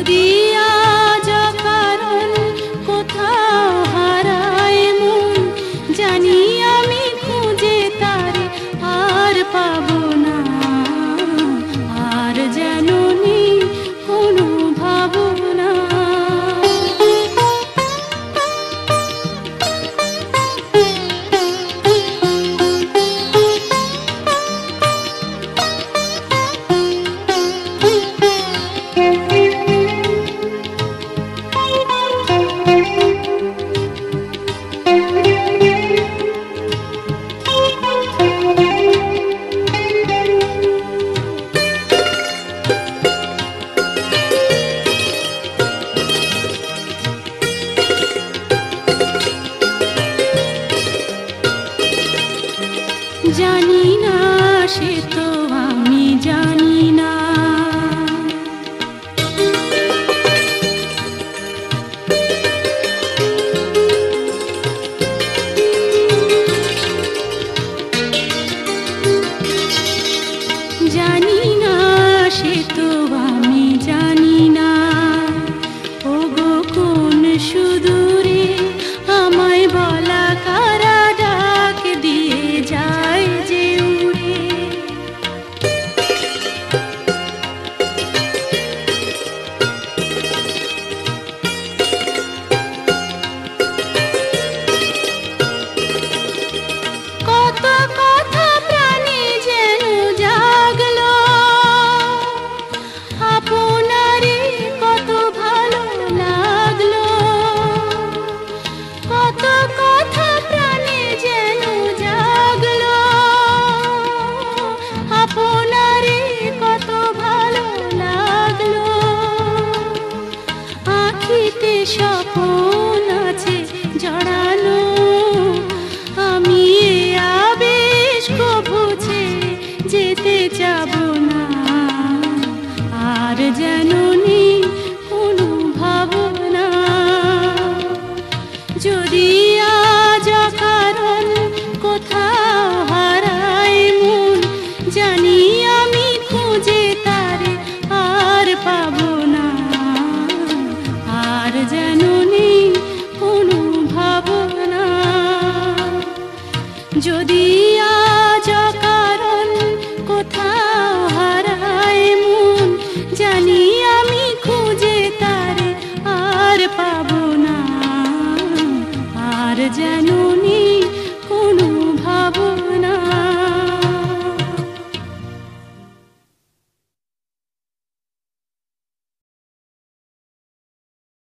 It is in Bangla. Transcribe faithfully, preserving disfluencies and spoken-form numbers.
যদি আজ কারণ কোথাও হারায় মন, জানি আমি খুঁজে তারে আর পাবো না, আর যেন নেই কোনো ভাবনা। জানি না সে তো আমি জানি না, জানি না সে তো আমি জানি না। ওগো কোন সুদূরে আমায় বলা কারা ডাক দিয়ে যায় যে উড়ে। কত কথা প্রাণে যেন জাগলো, আপনারে কত ভালো লাগলো। কত কথা প্রাণে যেন জাগলো, আপনারে কত ভালো লাগলো। আঁখিতে স্বপ্ন